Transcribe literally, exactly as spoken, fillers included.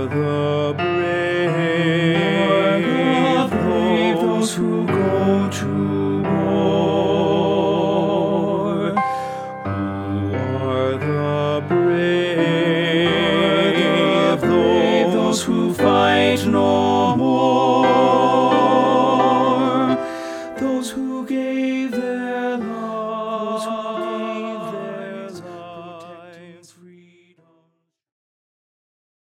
the brave, those who go to war? Who are the brave, those who fight no more? Those who gave their lives